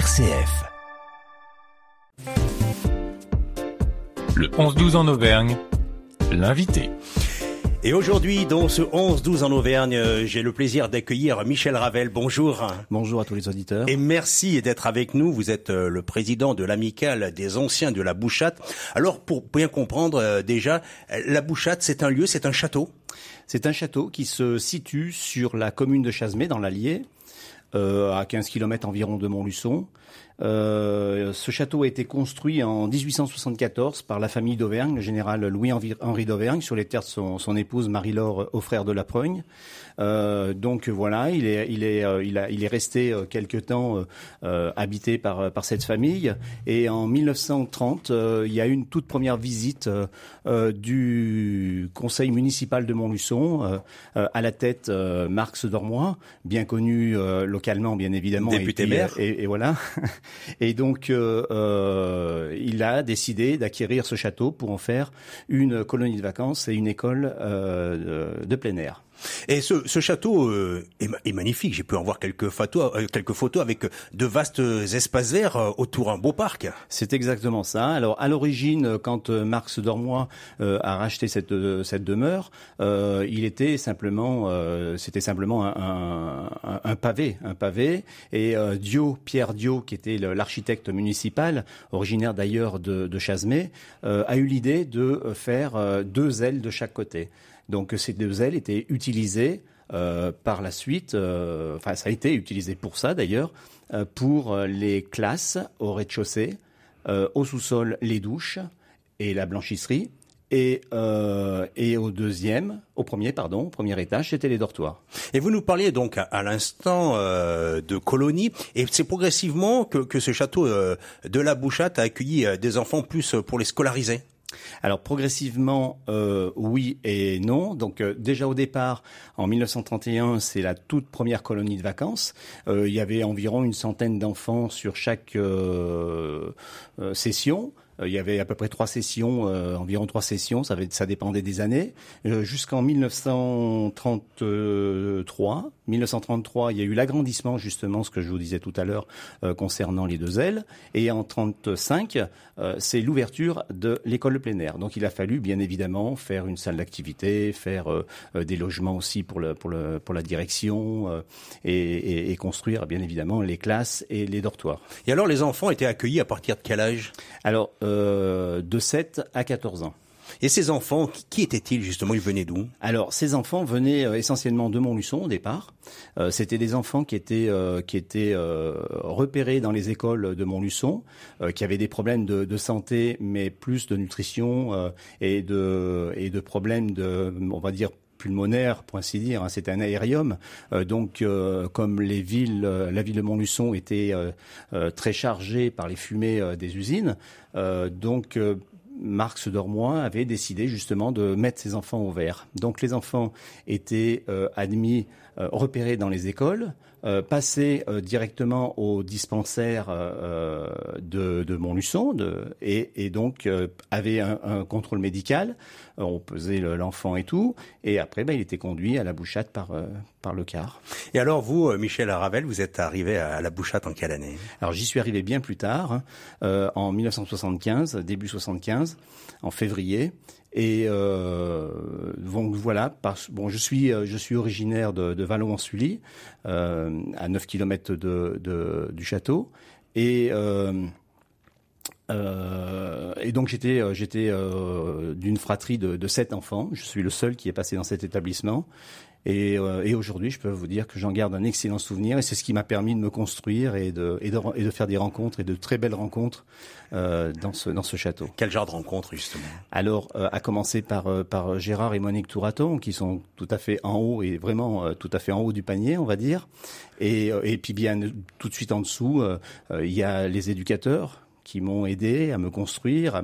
RCF. Le 11-12 en Auvergne, l'invité. Et aujourd'hui, dans ce 11-12 en Auvergne, j'ai le plaisir d'accueillir Michel Ravel. Bonjour. Bonjour à tous les auditeurs. Et merci d'être avec nous. Vous êtes le président de l'amicale des anciens de la Bouchate. Alors, pour bien comprendre déjà, la Bouchate, c'est un lieu, c'est un château? C'est un château qui se situe sur la commune de Chasmé, dans l'Allier, à 15 km environ de Montluçon. Ce château a été construit en 1874 par la famille d'Auvergne, le général Louis-Henri d'Auvergne, sur les terres de son épouse Marie-Laure aux frères de la Progne. Donc voilà, il est resté quelque temps habité par cette famille. Et en 1930, il y a eu une toute première visite du conseil municipal de Montluçon, à la tête Marx Dormois, bien connu localement, bien évidemment, député maire. Et voilà. Et donc, il a décidé d'acquérir ce château pour en faire une colonie de vacances et une école de plein air. Et ce château est magnifique. J'ai pu en voir quelques photos avec de vastes espaces verts autour, un beau parc. C'est exactement ça. Alors, à l'origine, quand Marx Dormois a racheté cette demeure, c'était simplement un pavé. Et Pierre Diot, qui était l'architecte municipal, originaire d'ailleurs de Chasmé, a eu l'idée de faire 2 ailes de chaque côté. Donc ces 2 ailes étaient utilisées par la suite, ça a été utilisé pour ça d'ailleurs, pour les classes au rez-de-chaussée, au sous-sol les douches et la blanchisserie, et au premier étage, c'était les dortoirs. Et vous nous parliez donc à l'instant de colonie, et c'est progressivement que ce château de la Bouchate a accueilli des enfants plus pour les scolariser. Alors progressivement, oui et non. Donc déjà au départ, en 1931, c'est la toute première colonie de vacances. Il y avait environ une centaine d'enfants sur chaque session. Il y avait à peu près 3 sessions, environ 3 sessions, ça dépendait des années. Jusqu'en 1933. 1933, il y a eu l'agrandissement, justement, ce que je vous disais tout à l'heure, concernant les 2 ailes. Et en 1935, c'est l'ouverture de l'école de plein air. Donc il a fallu, bien évidemment, faire une salle d'activité, faire des logements aussi pour la direction, et construire, bien évidemment, les classes et les dortoirs. Et alors, les enfants étaient accueillis à partir de quel âge? Alors, de 7 à 14 ans. Et ces enfants, qui étaient-ils justement? Ils venaient d'où? Alors, ces enfants venaient essentiellement de Montluçon au départ. C'était des enfants qui étaient repérés dans les écoles de Montluçon, qui avaient des problèmes de santé, mais plus de nutrition et de problèmes on va dire, pulmonaire, pour ainsi dire. C'était un aérium. Donc, comme la ville de Montluçon était très chargée par les fumées des usines, Marx Dormois avait décidé justement de mettre ses enfants au vert. Donc les enfants étaient admis, repérés dans les écoles, passés directement au dispensaire de Montluçon, et donc avaient un contrôle médical. On pesait l'enfant et tout, et après il était conduit à la Bouchate par le car. Et alors vous, Michel Ravel, vous êtes arrivé à la Bouchate en quelle année? Alors j'y suis arrivé bien plus tard, en 1975, début 75, en février. Et donc voilà, je suis originaire de Vallon-en-Sully, à 9 km du château, et donc j'étais d'une fratrie de 7 enfants. Je suis le seul qui est passé dans cet établissement. Et aujourd'hui, je peux vous dire que j'en garde un excellent souvenir, et c'est ce qui m'a permis de me construire et de faire des rencontres, et de très belles rencontres dans ce château. Quel genre de rencontres, justement? Alors, à commencer par Gérard et Monique Touraton, qui sont tout à fait en haut, et vraiment tout à fait en haut du panier, on va dire. Et puis bien tout de suite en dessous, il y a les éducateurs qui m'ont aidé à me construire,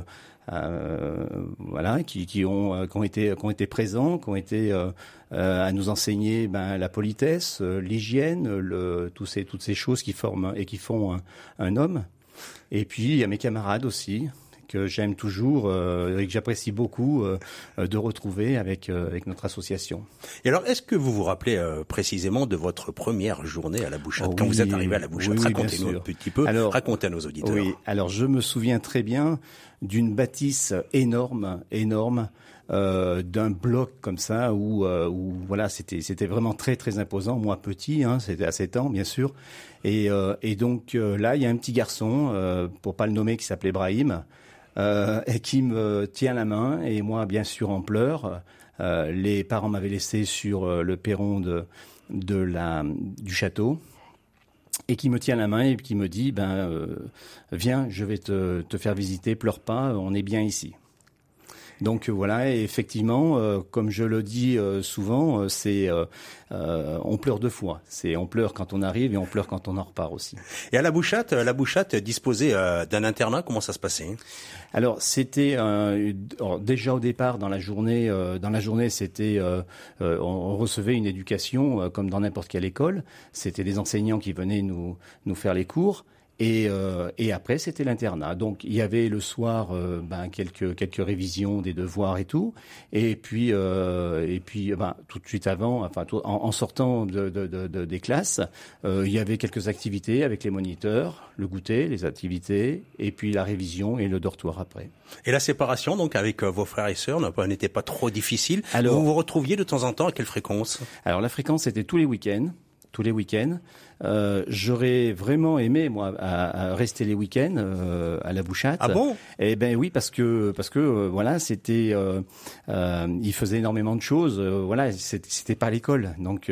qui ont été présents, qui ont été à nous enseigner la politesse, l'hygiène, toutes ces choses qui forment et qui font un homme. Et puis il y a mes camarades aussi, que j'aime toujours et que j'apprécie beaucoup de retrouver avec notre association. Et alors, est-ce que vous vous rappelez précisément de votre première journée à la Bouchate, quand vous êtes arrivé à la Bouchate? Racontez-nous un petit peu, racontez à nos auditeurs. Oui, alors je me souviens très bien d'une bâtisse énorme, d'un bloc comme ça où voilà, c'était vraiment très très imposant. Moi petit, c'était à 7 ans bien sûr, et donc là il y a un petit garçon, pour pas le nommer, qui s'appelait Brahim, et qui me tient la main, et moi bien sûr en pleurs. Les parents m'avaient laissé sur le perron du château, et qui me tient la main et qui me dit viens, je vais te faire visiter, pleure pas, on est bien ici. Donc voilà, et effectivement, comme je le dis souvent, on pleure deux fois. On pleure quand on arrive et on pleure quand on en repart aussi. Et à la Bouchate disposait d'un internat. Comment ça se passait? Alors c'était déjà au départ dans la journée, c'était on recevait une éducation comme dans n'importe quelle école. C'était des enseignants qui venaient nous faire les cours. Et après c'était l'internat. Donc il y avait le soir quelques révisions des devoirs et tout. Et puis tout de suite avant, en sortant des classes, il y avait quelques activités avec les moniteurs, le goûter, les activités, et puis la révision et le dortoir après. Et la séparation donc avec vos frères et sœurs n'était pas trop difficile. Alors, vous vous retrouviez de temps en temps à quelle fréquence? Alors la fréquence c'était tous les week-ends. J'aurais vraiment aimé moi à rester les week-ends à la Bouchate. Ah bon? Eh ben oui, parce que voilà, c'était il faisait énormément de choses. Voilà, c'était pas à l'école. Donc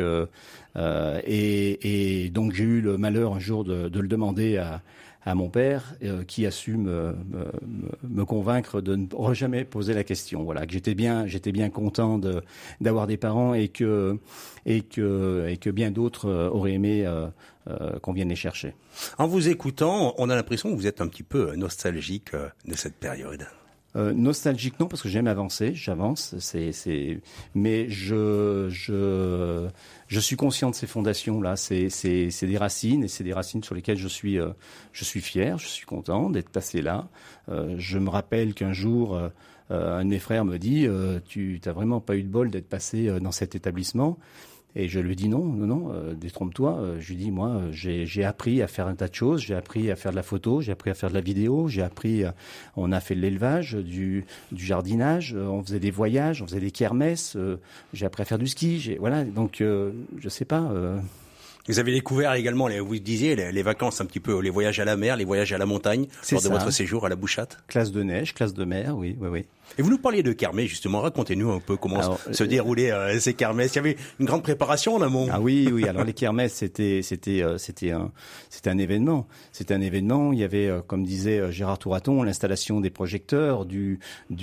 et donc j'ai eu le malheur un jour de le demander à mon père, qui a su me convaincre de ne jamais poser la question. Voilà, que j'étais bien content d'avoir des parents et que bien d'autres auraient aimé qu'on vienne les chercher. En vous écoutant, on a l'impression que vous êtes un petit peu nostalgique de cette période. Nostalgique non, parce que j'avance, mais je suis conscient de ces fondations là, c'est des racines, et c'est des racines sur lesquelles je suis fier, je suis content d'être passé là. Je me rappelle qu'un jour un de mes frères me dit tu t'as vraiment pas eu de bol d'être passé dans cet établissement. Et je lui dis non, détrompe-toi. Je lui dis moi, j'ai appris à faire un tas de choses. J'ai appris à faire de la photo, j'ai appris à faire de la vidéo, on a fait de l'élevage, du jardinage, on faisait des voyages, on faisait des kermesses. J'ai appris à faire du ski. Voilà, donc je sais pas. Vous avez découvert également, vous disiez, les vacances un petit peu, les voyages à la mer, les voyages à la montagne, lors de votre séjour à la Bouchate. Classe de neige, classe de mer, oui. Et vous nous parliez de kermesse, justement. Racontez-nous un peu comment se déroulaient ces kermesses. Il y avait une grande préparation en amont. Ah oui. Alors les kermesses, c'était un événement. C'était un événement. Il y avait, comme disait Gérard Touraton, l'installation des projecteurs, du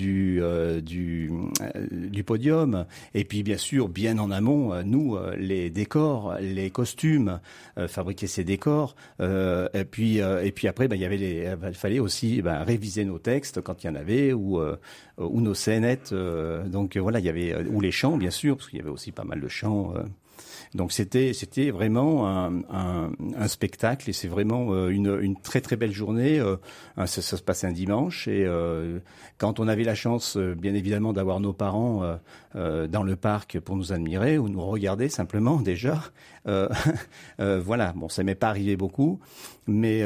podium, et puis bien sûr, bien en amont, nous, les décors, les costumes, fabriquer ces décors. Et puis après, il fallait aussi réviser nos textes quand il y en avait, ou nos scénettes, donc voilà, il y avait ou les chants bien sûr, parce qu'il y avait aussi pas mal de chants. Donc c'était vraiment un spectacle, et c'est vraiment une très très belle journée. Ça se passe un dimanche, et quand on avait la chance, bien évidemment, d'avoir nos parents dans le parc pour nous admirer ou nous regarder simplement déjà. Voilà, bon, ça m'est pas arrivé beaucoup, mais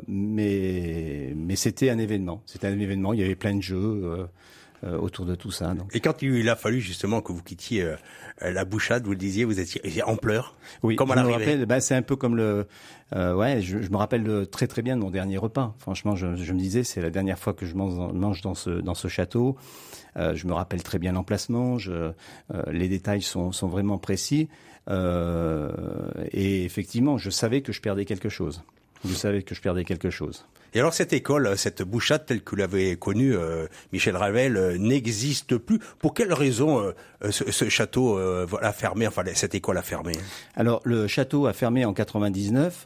c'était un événement. C'était un événement. Il y avait plein de jeux autour de tout ça. Donc. Et quand il a fallu justement que vous quittiez la Bouchate, vous le disiez, vous étiez en pleurs. Oui, comme à l'arrivée. C'est un peu comme je me rappelle très très bien de mon dernier repas. Franchement, je me disais, c'est la dernière fois que je mange dans ce château. Je me rappelle très bien l'emplacement. Les détails sont vraiment précis. Et effectivement, je savais que je perdais quelque chose. Et alors cette école, cette Bouchate telle que l'avait connue Michel Ravel, n'existe plus. Pour quelle raison ce château a fermé, enfin cette école a fermé? Alors le château a fermé en 99.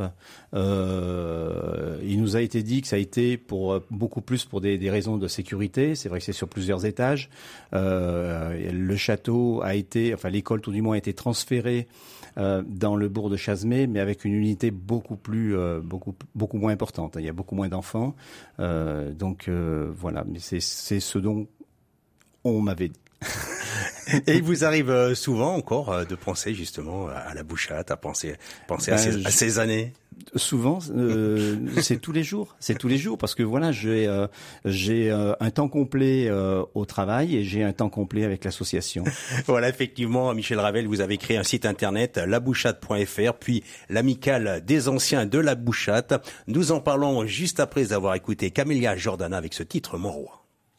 Il nous a été dit que ça a été beaucoup plus pour des raisons de sécurité. C'est vrai que c'est sur plusieurs étages. Le château l'école tout du moins a été transférée dans le bourg de Chazmet, mais avec une unité beaucoup moins importante. Il y a beaucoup moins d'enfants, donc voilà. Mais c'est ce dont on m'avait dit. Et il vous arrive souvent encore de penser justement à la Bouchate, à penser à ces années? Souvent, c'est tous les jours. C'est tous les jours parce que voilà, j'ai un temps complet au travail et j'ai un temps complet avec l'association. Voilà, effectivement, Michel Ravel, vous avez créé un site internet, labouchate.fr, puis l'amicale des anciens de la Bouchate. Nous en parlons juste après avoir écouté Camélia Jordana avec ce titre, Mon Roi.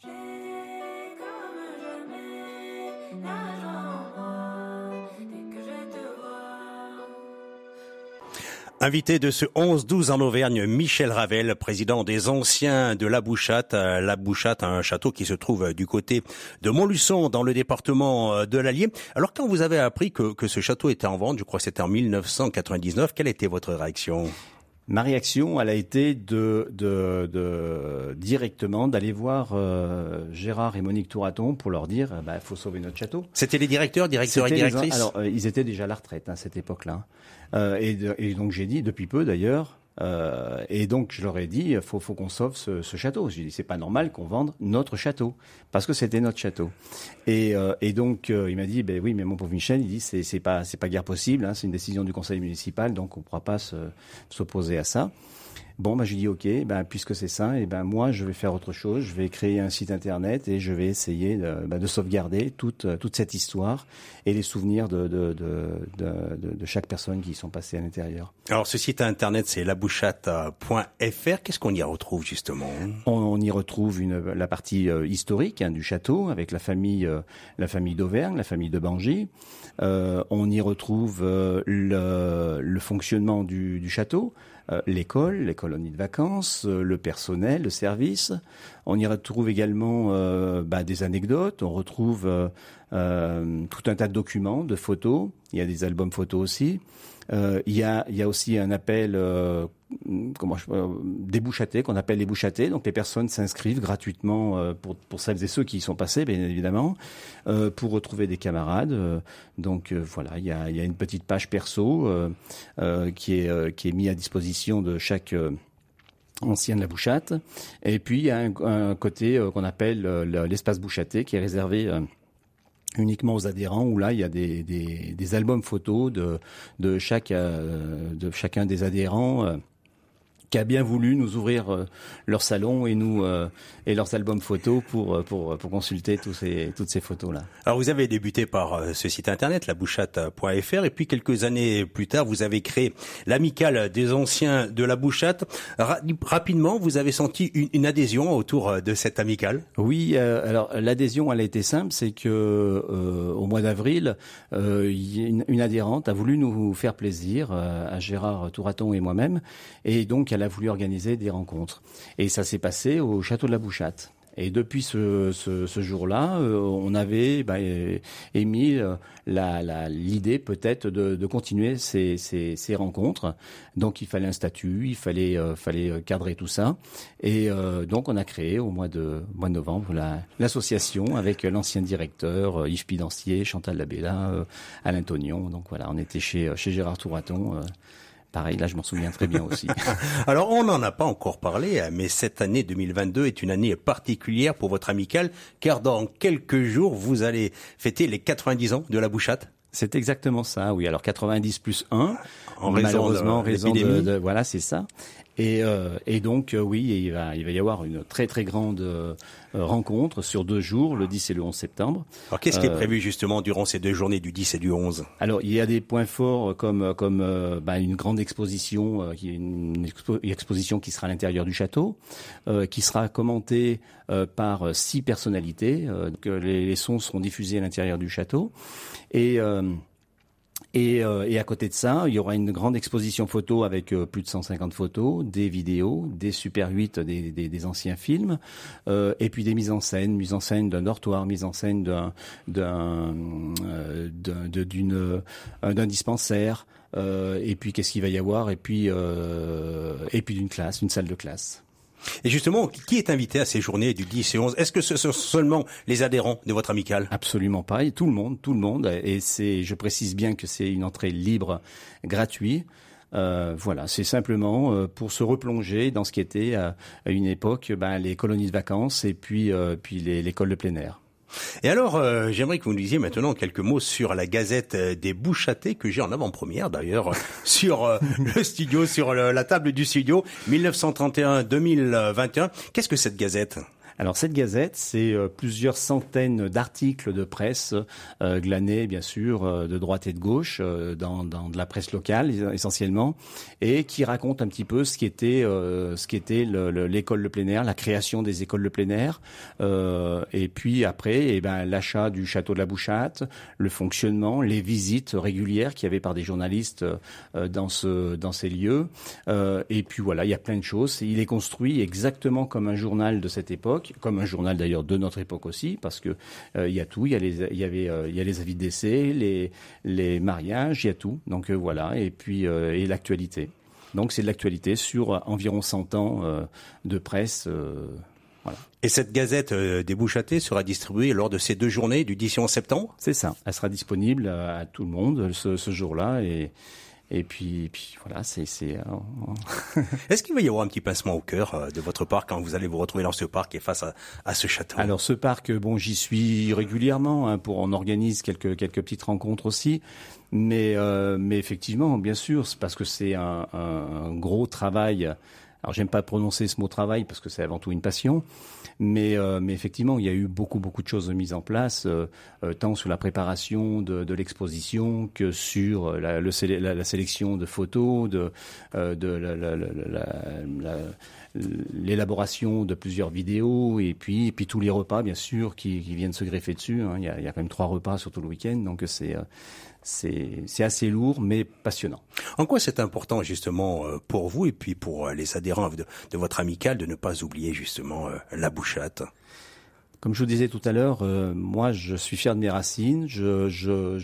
Invité de ce 11-12 en Auvergne, Michel Ravel, président des anciens de la Bouchate. La Bouchate, un château qui se trouve du côté de Montluçon, dans le département de l'Allier. Alors, quand vous avez appris que ce château était en vente, je crois que c'était en 1999, quelle était votre réaction? Ma réaction, elle a été directement d'aller voir Gérard et Monique Touraton pour leur dire, il faut sauver notre château. C'était les directeurs et directrices? Alors, ils étaient déjà à la retraite à cette époque-là. Et donc j'ai dit, depuis peu d'ailleurs, et donc je leur ai dit, faut qu'on sauve ce château. J'ai dit, c'est pas normal qu'on vende notre château, parce que c'était notre château. Et donc il m'a dit, oui, mais mon pauvre Michel, il dit, c'est pas guère possible, c'est une décision du conseil municipal, donc on pourra pas s'opposer à ça. Bon, j'ai dit ok, puisque c'est ça, moi je vais faire autre chose, je vais créer un site internet et je vais essayer de sauvegarder toute cette histoire et les souvenirs de chaque personne qui y sont passées à l'intérieur. Alors ce site internet, c'est labouchate.fr. Qu'est-ce qu'on y retrouve justement? On y retrouve la partie historique du château avec la famille d'Auvergne, la famille de Bangy. On y retrouve le fonctionnement du château. Les colonies de vacances, le personnel, le service. On y retrouve également des anecdotes. On retrouve tout un tas de documents, de photos. Il y a des albums photos aussi. Il y a aussi un appel des bouchatés, qu'on appelle les bouchatés. Donc les personnes s'inscrivent gratuitement pour celles et ceux qui y sont passés, bien évidemment, pour retrouver des camarades. Donc voilà, il y a une petite page perso qui est mise à disposition de chaque ancien de la Bouchate. Et puis il y a un côté qu'on appelle l'espace bouchaté, qui est réservé uniquement aux adhérents, où là il y a des albums photos de chacun des adhérents qui a bien voulu nous ouvrir leur salon et leurs albums photos pour consulter toutes ces photos là. Alors vous avez débuté par ce site internet, labouchate.fr, et puis quelques années plus tard vous avez créé l'amicale des anciens de la Bouchate. Rapidement, vous avez senti une adhésion autour de cette amicale? Oui, alors l'adhésion elle a été simple, c'est que au mois d'avril, une adhérente a voulu nous faire plaisir à Gérard Touraton et moi-même, et donc elle a voulu organiser des rencontres. Et ça s'est passé au château de la Bouchate. Et depuis ce jour-là, on avait émis l'idée peut-être de continuer ces rencontres. Donc il fallait un statut, il fallait cadrer tout ça. Et donc on a créé au mois de novembre l'association avec l'ancien directeur Yves Pidancier, Chantal Labella, Alain Tognon. Donc voilà, on était chez Gérard Touraton. Pareil, là, je m'en souviens très bien aussi. Alors, on n'en a pas encore parlé, mais cette année 2022 est une année particulière pour votre amicale, car dans quelques jours, vous allez fêter les 90 ans de la Bouchate. C'est exactement ça, oui. Alors, 90 plus 1, malheureusement, en raison de voilà, c'est ça. Et donc, oui, il va y avoir une très, très grande rencontre sur 2 jours, le 10 et le 11 septembre. Alors, qu'est-ce qui est prévu justement durant ces 2 journées du 10 et du 11? Alors, il y a des points forts comme une grande exposition, une exposition qui sera à l'intérieur du château, qui sera commentée par 6 personnalités. Donc, les sons seront diffusés à l'intérieur du château. Et à côté de ça, il y aura une grande exposition photo avec plus de 150 photos, des vidéos, des Super 8, des anciens films, et puis des mises en scène d'un dortoir, mise en scène d'un dispensaire, et puis qu'est-ce qu'il va y avoir, et puis d'une classe, une salle de classe. Et justement, qui est invité à ces journées du 10 et 11? Est-ce que ce sont seulement les adhérents de votre amicale? Absolument pas. Et tout le monde. Et je précise bien que c'est une entrée libre, gratuite. Voilà, c'est simplement pour se replonger dans ce qui était à une époque les colonies de vacances et puis l'école de plein air. Et alors, j'aimerais que vous nous disiez maintenant quelques mots sur la Gazette des Bouchattais que j'ai en avant-première d'ailleurs sur le studio, sur la table du studio 1931-2021. Qu'est-ce que cette Gazette? Alors cette gazette, c'est plusieurs centaines d'articles de presse glanés bien sûr de droite et de gauche dans de la presse locale essentiellement, et qui racontent un petit peu ce qui était l'école de plein air, la création des écoles de plein air, et puis après l'achat du château de la Bouchatte, le fonctionnement, les visites régulières qu'il y avait par des journalistes dans ces lieux, et puis voilà, il y a plein de choses. Il est construit exactement comme un journal de cette époque, comme un journal d'ailleurs de notre époque aussi, parce que il y a tout, il y a les avis de décès, les mariages, il y a tout. Donc voilà, et puis et l'actualité. Donc c'est de l'actualité sur environ 100 ans de presse. Voilà. Et cette Gazette des Bouchattais sera distribuée lors de ces 2 journées du 10 et 11 septembre? C'est ça. Elle sera disponible à tout le monde ce jour-là et puis voilà, c'est. Est-ce qu'il va y avoir un petit pincement au cœur de votre part quand vous allez vous retrouver dans ce parc et face à ce château? Alors ce parc, j'y suis régulièrement. On organise quelques petites rencontres aussi, mais effectivement, bien sûr, c'est parce que c'est un gros travail. Alors j'aime pas prononcer ce mot travail parce que c'est avant tout une passion, mais effectivement il y a eu beaucoup de choses mises en place, tant sur la préparation de l'exposition que sur la sélection de photos, l'élaboration de plusieurs vidéos et puis tous les repas bien sûr qui viennent se greffer dessus. Il y a quand même 3 repas sur tout le week-end, donc c'est assez lourd mais passionnant. En quoi c'est important justement pour vous et puis pour les adhérents de votre amicale de ne pas oublier justement la Bouchatte? Comme je vous disais tout à l'heure, moi je suis fier de mes racines. Je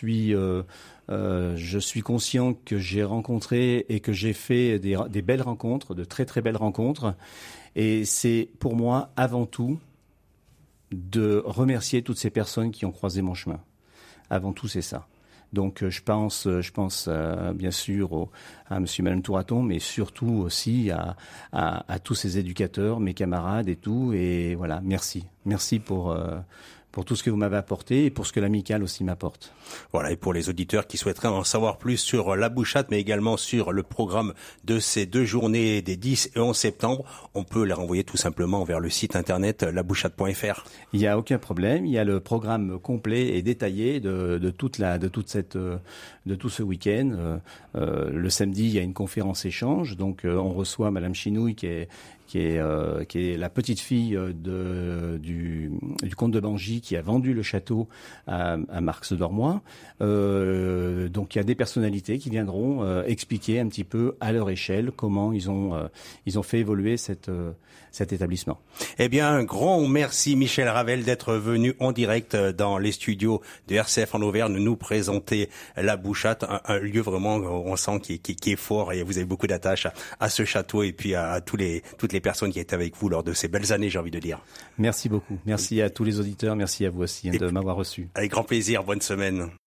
suis conscient que j'ai rencontré et que j'ai fait des belles rencontres, de très très belles rencontres. Et c'est pour moi avant tout de remercier toutes ces personnes qui ont croisé mon chemin. Avant tout, c'est ça. Donc je pense bien sûr à monsieur et madame Touraton, mais surtout aussi à tous ces éducateurs, mes camarades et tout. Et voilà, merci pour tout ce que vous m'avez apporté et pour ce que l'amicale aussi m'apporte. Voilà, et pour les auditeurs qui souhaiteraient en savoir plus sur la Bouchatte, mais également sur le programme de ces 2 journées des 10 et 11 septembre, on peut les renvoyer tout simplement vers le site internet labouchatte.fr. Il n'y a aucun problème, il y a le programme complet et détaillé de tout ce week-end. Le samedi, il y a une conférence échange, donc on reçoit madame Chinouille qui est la petite fille du comte de Bangy qui a vendu le château à Marx d'Ormois. Donc il y a des personnalités qui viendront expliquer un petit peu à leur échelle comment ils ont fait évoluer cet établissement. Eh bien, un grand merci Michel Ravel d'être venu en direct dans les studios de RCF en Auvergne nous présenter la Bouchatte, un lieu vraiment on sent qui est fort, et vous avez beaucoup d'attaches à ce château et puis à toutes les personnes qui étaient avec vous lors de ces belles années, j'ai envie de dire. Merci beaucoup. Merci à tous les auditeurs, merci à vous aussi de m'avoir reçu. Avec grand plaisir, bonne semaine.